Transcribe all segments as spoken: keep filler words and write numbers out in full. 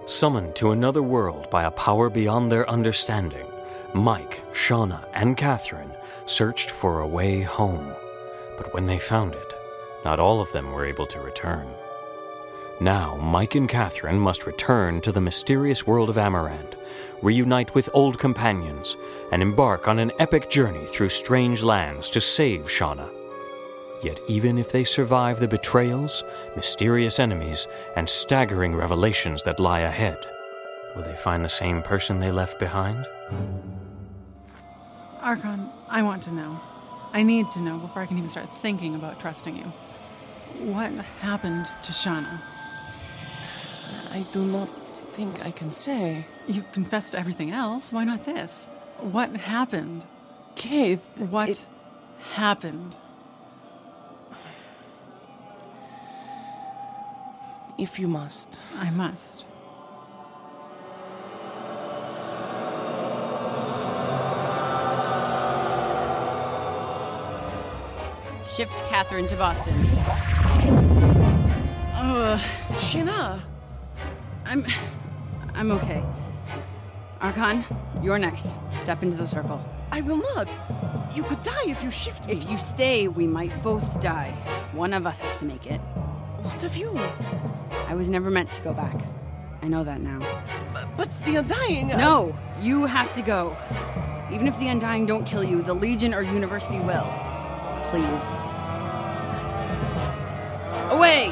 Summoned to another world by a power beyond their understanding, Mike, Shauna, and Catherine searched for a way home. But when they found it, not all of them were able to return. Now, Mike and Catherine must return to the mysterious world of Amarant, reunite with old companions, and embark on an epic journey through strange lands to save Shauna. Yet even if they survive the betrayals, mysterious enemies, and staggering revelations that lie ahead, will they find the same person they left behind? Archon, I want to know. I need to know before I can even start thinking about trusting you. What happened to Shauna? I do not think I can say. You confessed to everything else. Why not this? What happened? Kate, What it... happened? If you must. I must. Shift Catherine to Boston. Uh, Sheena! I'm... I'm okay. Archon, you're next. Step into the circle. I will not. You could die if you shift me. If you stay, we might both die. One of us has to make it. What of you? I was never meant to go back. I know that now. But, but the Undying... Uh... No! You have to go. Even if the Undying don't kill you, the Legion or University will. Please. Away!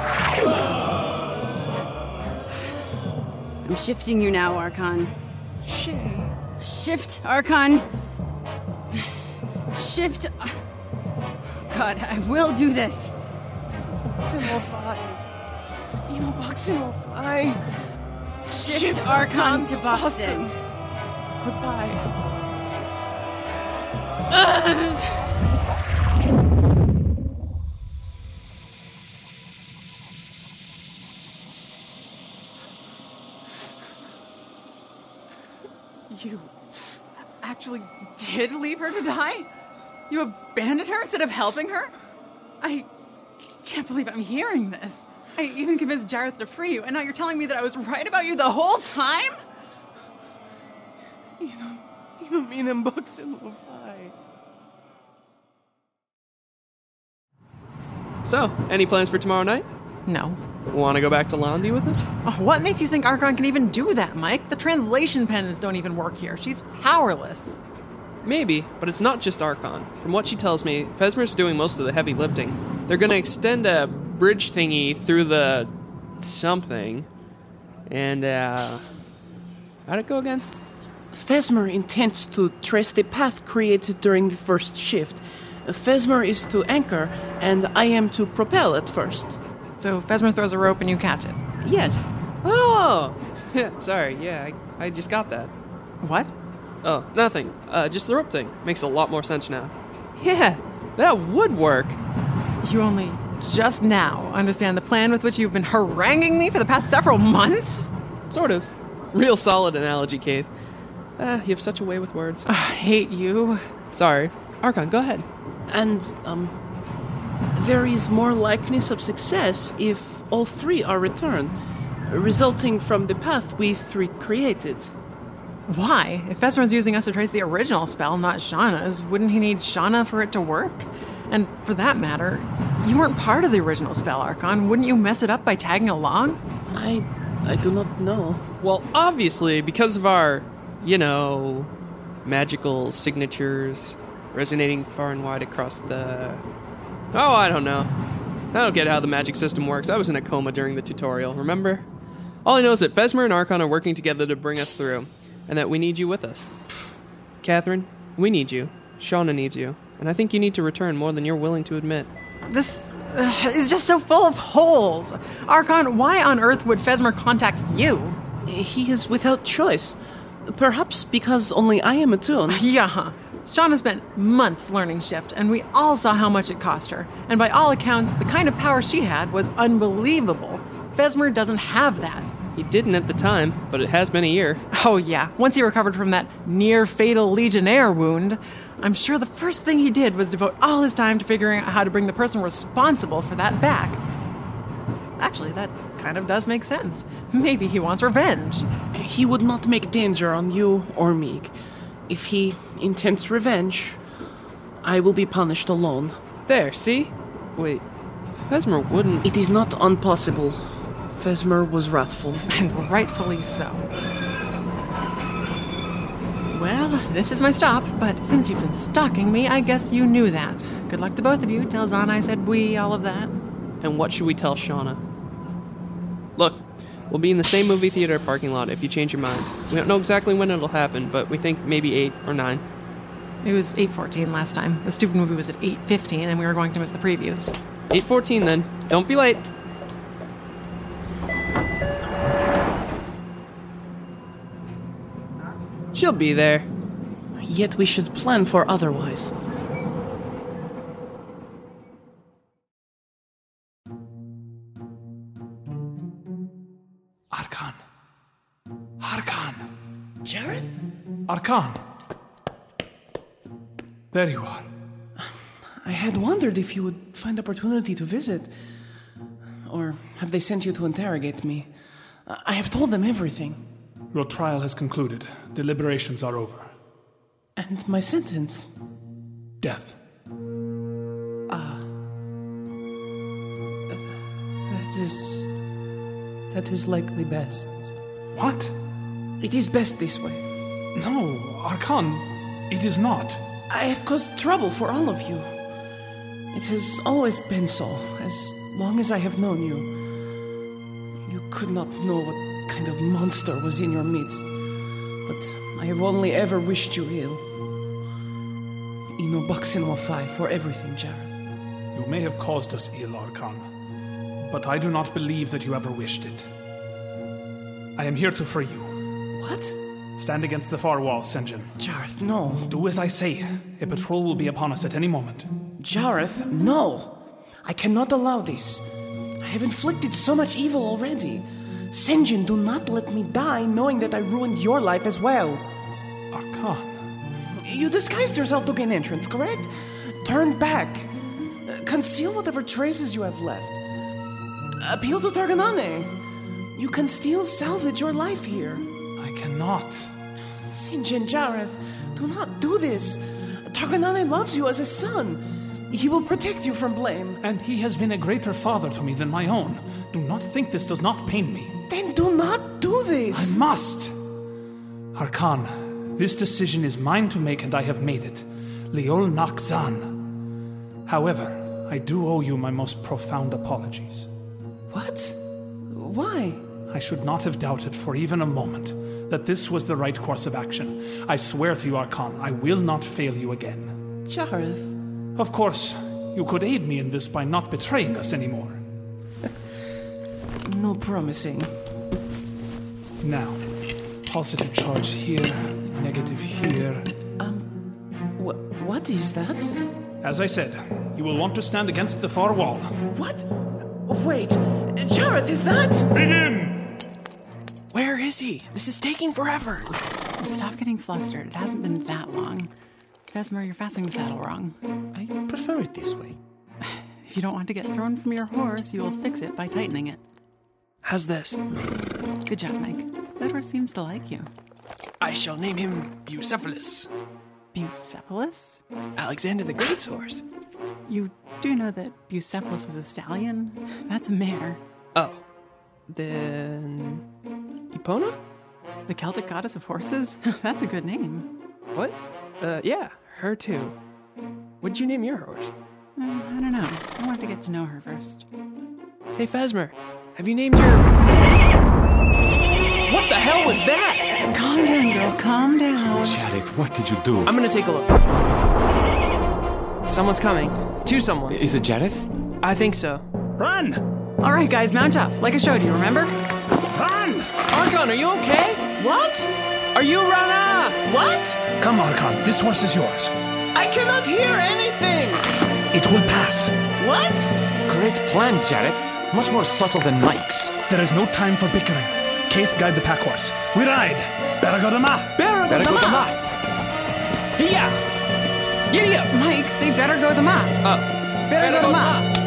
I'm shifting you now, Archon. She... Shift, Archon. Shift. God, I will do this. Simplify. You know, Simplify. Shift, Shift Archon, Archon to to Boston. Boston. Goodbye. Ugh. You actually did leave her to die? You abandoned her instead of helping her? I can't believe I'm hearing this. I even convinced Jareth to free you, and now you're telling me that I was right about you the whole time? You don't, you don't mean him, but Simplify. So, any plans for tomorrow night? No. Want to go back to Londi with us? Oh, what makes you think Archon can even do that, Mike? The translation pens don't even work here. She's powerless. Maybe, but it's not just Archon. From what she tells me, Fesmer's doing most of the heavy lifting. They're going to extend a bridge thingy through the... something. And, uh... how'd it go again? Fesmer intends to trace the path created during the first shift. Fesmer is to anchor, and I am to propel at first. So Fesmer throws a rope and you catch it. Yes. Oh! Sorry, yeah, I, I just got that. What? Oh, nothing. Uh, just the rope thing. Makes a lot more sense now. Yeah, that would work. You only just now understand the plan with which you've been haranguing me for the past several months? Sort of. Real solid analogy, Kate. Uh, you have such a way with words. I hate you. Sorry. Archon, go ahead. And, um... there is more likeness of success if all three are returned, resulting from the path we three created. Why? If Fesmer's using us to trace the original spell, not Shauna's, wouldn't he need Shauna for it to work? And for that matter, you weren't part of the original spell, Archon. Wouldn't you mess it up by tagging along? I... I do not know. Well, obviously, because of our, you know, magical signatures resonating far and wide across the... Oh, I don't know. I don't get how the magic system works. I was in a coma during the tutorial, remember? All I know is that Fesmer and Archon are working together to bring us through, and that we need you with us. Pfft. Catherine, we need you. Shauna needs you. And I think you need to return more than you're willing to admit. This uh, is just so full of holes. Archon, why on earth would Fesmer contact you? He is without choice. Perhaps because only I am attuned. Yeah. Shauna spent months learning Shift, and we all saw how much it cost her. And by all accounts, the kind of power she had was unbelievable. Fesmer doesn't have that. He didn't at the time, but it has been a year. Oh yeah, once he recovered from that near-fatal Legionnaire wound, I'm sure the first thing he did was devote all his time to figuring out how to bring the person responsible for that back. Actually, that kind of does make sense. Maybe he wants revenge. He would not make danger on you or me. If he intends revenge, I will be punished alone. There, see? Wait, Fesmer wouldn't... It is not impossible. Fesmer was wrathful. And rightfully so. Well, this is my stop, but since you've been stalking me, I guess you knew that. Good luck to both of you. Tell Zahn I said we, all of that. And what should we tell Shauna? Look, we'll be in the same movie theater parking lot if you change your mind. We don't know exactly when it'll happen, but we think maybe eight or nine. It was eight fourteen last time. The stupid movie was at eight fifteen, and we were going to miss the previews. eight fourteen then. Don't be late. She'll be there. Yet we should plan for otherwise. Arkan. Arkan. Jareth? Arkan. There you are. I had wondered if you would find opportunity to visit. Or have they sent you to interrogate me? I have told them everything. Your trial has concluded. Deliberations are over. And my sentence? Death. Ah. That is... That is likely best. What? It is best this way. No, Arkan, it is not. I have caused trouble for all of you. It has always been so, as long as I have known you. You could not know what kind of monster was in your midst, but I have only ever wished you ill. Ino Baksin Wafai for everything, Jareth. You may have caused us ill, Arkan, but I do not believe that you ever wished it. I am here to free you. What? Stand against the far wall, Sen'jin. Jareth, no. Do as I say. A patrol will be upon us at any moment. Jareth, no. I cannot allow this. I have inflicted so much evil already. Sen'jin, do not let me die knowing that I ruined your life as well. Arkan. You disguised yourself to gain entrance, correct? Turn back. Uh, conceal whatever traces you have left. Appeal to Targanane. You can still salvage your life here. I cannot. Sen'jin, Jareth, do not do this. Targanane loves you as a son. He will protect you from blame. And he has been a greater father to me than my own. Do not think this does not pain me. Then do not do this. I must. Arkan, this decision is mine to make and I have made it. Leol Nakzan. However, I do owe you my most profound apologies. What? Why? I should not have doubted for even a moment that this was the right course of action. I swear to you, Arkan, I will not fail you again. Jareth. Of course, you could aid me in this by not betraying us anymore. No promising. Now, positive charge here, negative here. Um, wh- what is that? As I said, you will want to stand against the far wall. What? Wait, Jareth, is that? Begin! Where is he? This is taking forever. Stop getting flustered. It hasn't been that long. Vesmer, you're fastening the saddle wrong. I prefer it this way. If you don't want to get thrown from your horse, you will fix it by tightening it. How's this? Good job, Mike. That horse seems to like you. I shall name him Bucephalus. Bucephalus? Alexander the Great's horse. You do know that Bucephalus was a stallion? That's a mare. Oh. Then... Epona? The Celtic goddess of horses? That's a good name. What? Uh, yeah, her too. What'd you name your horse? Uh, I don't know. I want to get to know her first. Hey, Fesmer, have you named your... What the hell was that? Calm down, girl. Calm down. Jareth, what did you do? I'm gonna take a look. Someone's coming. Two someones. Is it Jareth? I think so. Run! All right, guys, mount up. Like I showed you, remember? Run! Arkan, are you okay? What? Are you Rana? What? Come, Arkan, this horse is yours. I cannot hear anything. It will pass. What? Great plan, Jareth. Much more subtle than Mike's. There is no time for bickering. Keith, guide the pack horse. We ride! Baragodama! Baragodama! Here! Giddy up! Mike, say better go the ma. Oh. Better go the ma.